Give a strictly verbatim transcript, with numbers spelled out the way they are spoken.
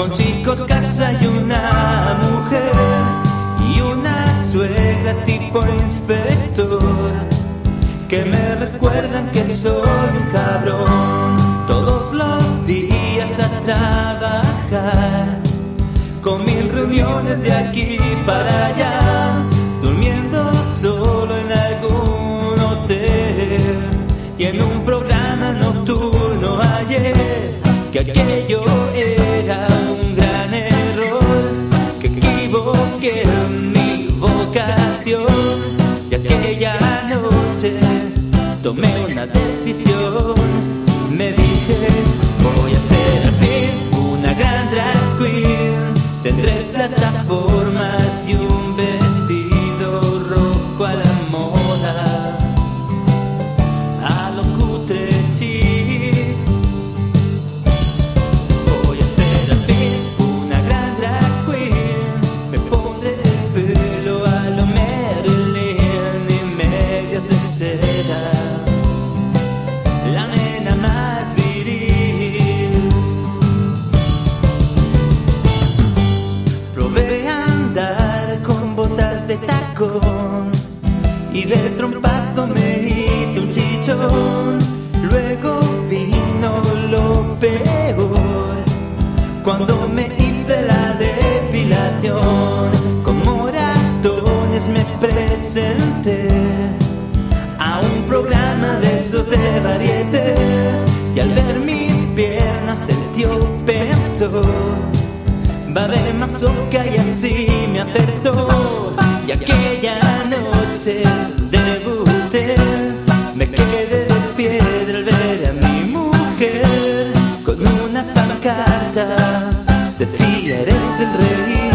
con chicos, casa y una mujer, y una suegra tipo inspector, que me recuerdan que soy un cabrón. Todos los días a trabajar, con mil reuniones de aquí para allá, durmiendo solo en algún hotel y en un programa nocturno ayer, que aquello era un gran error, que equivoqué mi vocación, y aquella noche tomé una decisión. Me dije, voy a ser al fin una gran drag queen, tendré plataformas y un vestido rojo a la moda, a lo cutre chic. Voy a ser al fin una gran drag queen, me pondré el pelo a lo Marilyn y medias de seda, la nena más viril. Probé a andar con botas de tacón y de trompazo me hice un chichón. Luego vino lo peor, cuando me hice la depilación. Con moratones me presenté a un programa de esos de varietés, y al ver mis piernas el tío pensó, va a haber mazoca, y así me acertó. Y aquella noche debuté, me quedé de piedra al ver a mi mujer con una pancarta, decía eres el rey.